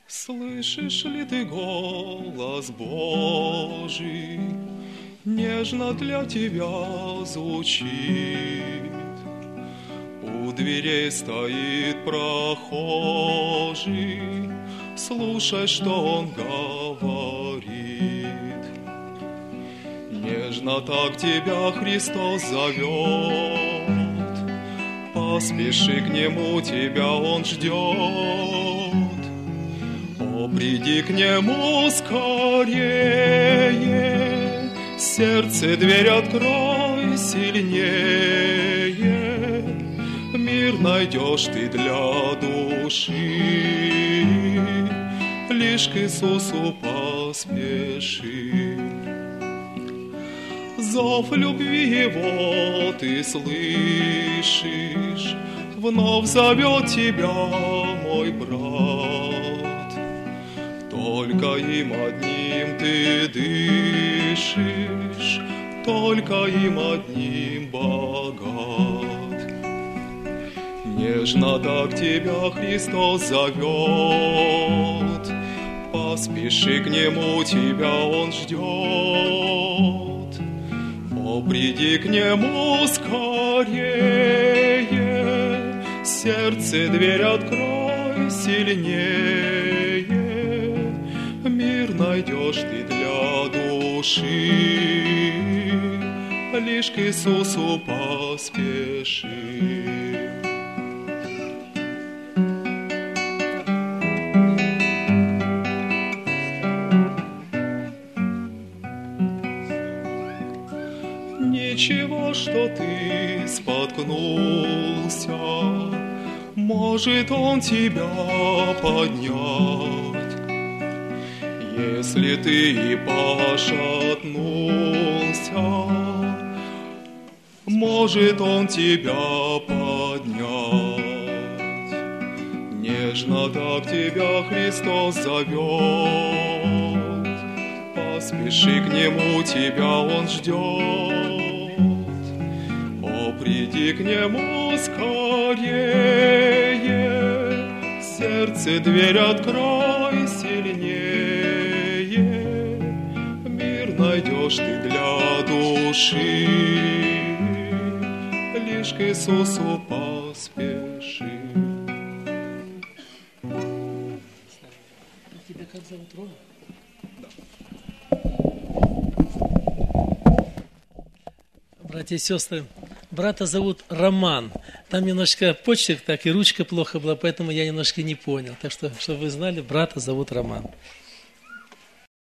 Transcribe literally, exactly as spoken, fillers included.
Слышишь ли ты голос Божий, нежно для тебя звучит? У дверей стоит прохожий, слушай, что он говорит. Нежно так тебя Христос зовет, поспеши к Нему, тебя Он ждет. О, приди к Нему скорее, сердце дверь открой сильнее, мир найдешь ты для души, лишь к Иисусу поспеши. Зов любви Его ты слышишь, вновь зовет тебя мой брат. Только им одним ты дышишь, только им одним богат. Нежно так тебя Христос зовет, поспеши к Нему, тебя Он ждет. О, приди к Нему скорее, сердце дверь открой сильнее, мир найдешь ты для души, лишь к Иисусу поспеши. Ничего, что ты споткнулся, может Он тебя поднять. Если ты и пошатнулся, может Он тебя поднять. Нежно так тебя Христос зовет, поспеши к Нему, тебя Он ждет. О, приди к Нему скорее, сердце дверь открой сильнее, мир найдешь ты для души, лишь к Иисусу поспеши. Тебя как зовут, Рома? Братья и сестры, брата зовут Роман. Там немножко почерк так и ручка плохо была, поэтому я немножко не понял. Так что, чтобы вы знали, брата зовут Роман.